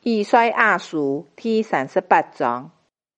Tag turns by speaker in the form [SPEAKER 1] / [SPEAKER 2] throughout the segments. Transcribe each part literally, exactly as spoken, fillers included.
[SPEAKER 1] 以賽亞書第三十八章。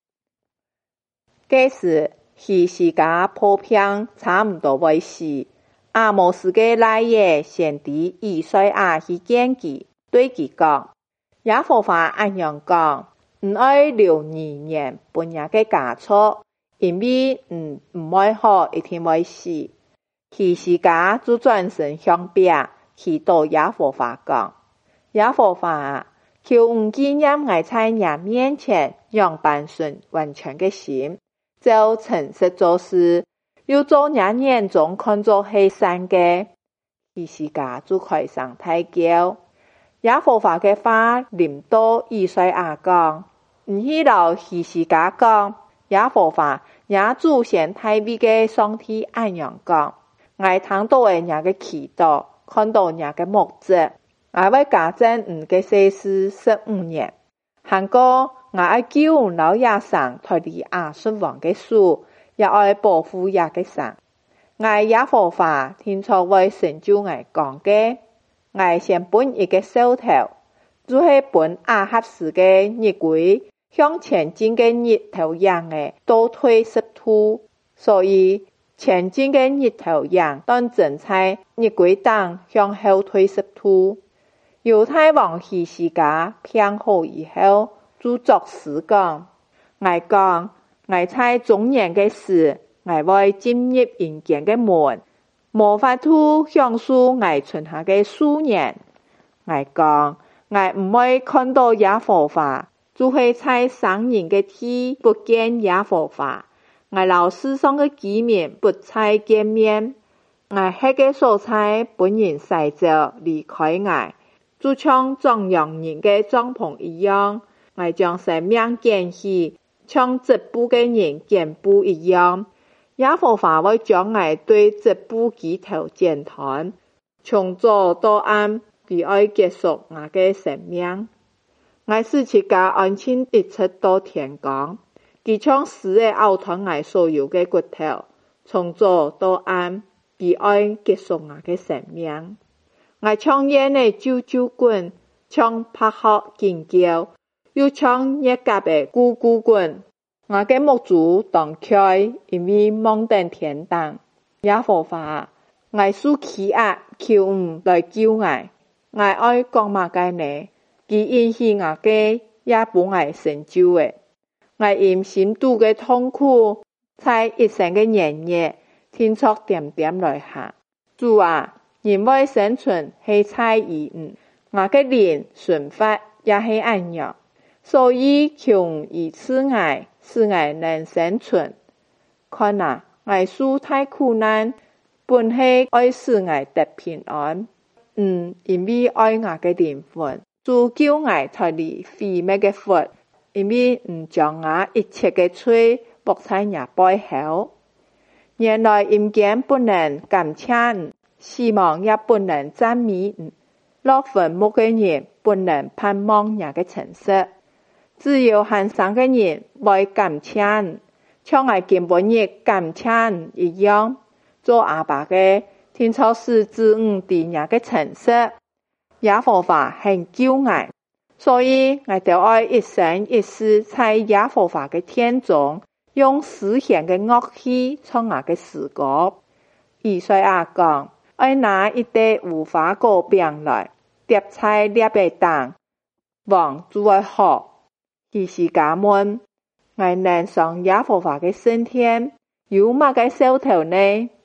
[SPEAKER 1] 這時，希西家破病差不多會死，阿摩斯的奶爺先知以賽亞去見他，對他講：耶和華按樣講，唔愛留餘年本人嘅家畜，因為唔唔愛好一定會死。希西家就轉身向壁，祈禱耶和華講：耶和華，求唔紀念我在你面前樣板順完全嘅心，就誠實做事，又做你眼中看作係善嘅。希西家就開聲大叫。耶和華嘅話臨到以賽亞講：唔去留希西家講，耶和華也祖先大衛嘅上帝按樣講，我聽到嘅你嘅祈禱，看到你嘅目子，我會加增你嘅世事十五年。韓國我愛救老亞生脫離亞述王嘅手，也愛保護亞嘅生。我耶和華聽錯會成就我講嘅，我先本一個手頭，就是本亞哈斯嘅日晷，向前進嘅日頭樣嘅倒退十度，所以前進嘅日頭樣當正在日晷當向後退十度。猶太王希西家病好以後，就作詩講：我講，我在中年嘅時，我會進入陰間嘅門，無法度享受我存下嘅數年。我講，我唔會看到耶和華，就會在生人嘅地不見耶和華。我老世上嘅居民不再見面，我吃嘅蔬菜本人洗着離開我，就像壯陽人嘅帳篷一樣。我將生命揀起，像織布嘅人揀布一樣。耶和華會將我對織布機頭剪斷，從早到暗，佢愛結束我嘅生命。我使自家安靜一直到天光，佢像死嘅咬斷我所有嘅骨頭，從早到暗，佢愛結束我嘅生命。我像煙嘅啾啾滾，像拍鶴驚叫，又像熱甲嘅咕咕滾。我嘅目珠當開，因為望等天堂。耶和華，我受欺壓，求唔來救我。我愛講乜嘅呢？佢應許我嘅，也不愛成就嘅。我因心肚嘅痛苦，在一生嘅年月，天作點點來下。主啊，人為生存係在於你，我嘅靈順發也係按樣，所以求以賜我，使我能生存。看啊，我受太苦難，本係愛使我得平安。嗯，因為愛我嘅靈魂，就叫我脫離毀滅嘅罰，因為唔將我一切嘅罪駁在你背後。原來陰間不能感謝你，死亡也不能讚美你，落墳墓嘅人不能盼望你嘅誠實，只有恆生嘅人會感謝你，像我今本日感謝你一樣。做阿爸嘅，聽錯使子女對你嘅誠實，耶和華很救我，所以我就愛一生一世在耶和華嘅天中，用詩獻嘅樂器唱我嘅詩歌。以賽亞講，愛拿一袋無花果餅來，疊在列被當，王就會好。希西家問，我能上耶和華嘅聖殿，有乜嘅兆頭呢？